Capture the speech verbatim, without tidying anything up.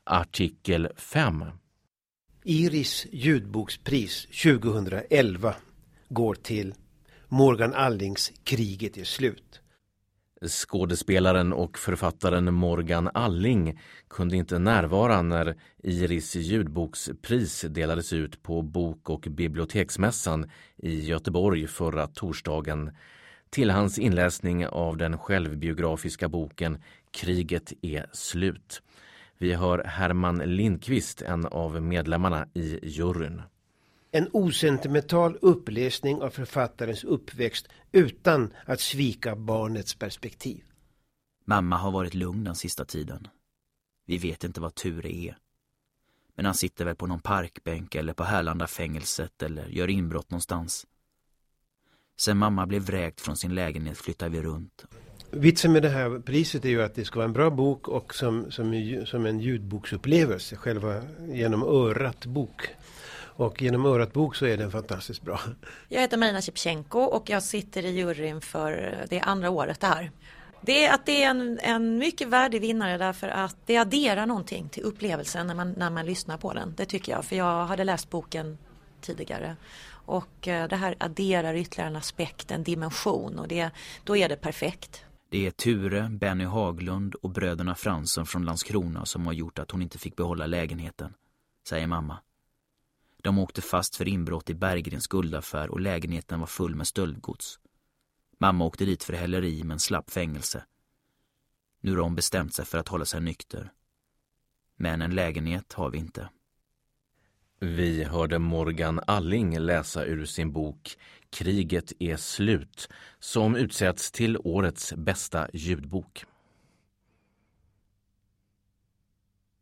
Artikel fem. Iris ljudbokspris tjugohundraelva går till Morgan Allings Kriget är slut. Skådespelaren och författaren Morgan Alling kunde inte närvara när Iris ljudbokspris delades ut på Bok- och biblioteksmässan i Göteborg förra torsdagen till hans inläsning av den självbiografiska boken Kriget är slut. Vi hör Herman Lindqvist, en av medlemmarna i juryn. En osentimental uppläsning av författarens uppväxt utan att svika barnets perspektiv. Mamma har varit lugn den sista tiden. Vi vet inte vad Ture är. Men han sitter väl på någon parkbänk eller på Härlanda fängelset eller gör inbrott någonstans. Sen mamma blev vräkt från sin lägenhet flyttar vi runt. Vitsen med det här priset är ju att det ska vara en bra bok och som, som, som en ljudboksupplevelse, själva genom örat bok. Och genom örat bok så är den fantastiskt bra. Jag heter Marina Shevchenko och jag sitter i juryn för det andra året det här. Det är att det är en, en mycket värdig vinnare därför att det adderar någonting till upplevelsen när man, när man lyssnar på den. Det tycker jag, för jag hade läst boken tidigare. Och det här adderar ytterligare en aspekt, en dimension och det, då är det perfekt. Det är Ture, Benny Haglund och bröderna Fransson från Landskrona som har gjort att hon inte fick behålla lägenheten, säger mamma. De åkte fast för inbrott i Berggrens guldaffär och lägenheten var full med stöldgods. Mamma åkte dit för häleri men slapp fängelse. Nu har hon bestämt sig för att hålla sig nykter. Men en lägenhet har vi inte. Vi hörde Morgan Alling läsa ur sin bok Kriget är slut, som utsätts till årets bästa ljudbok.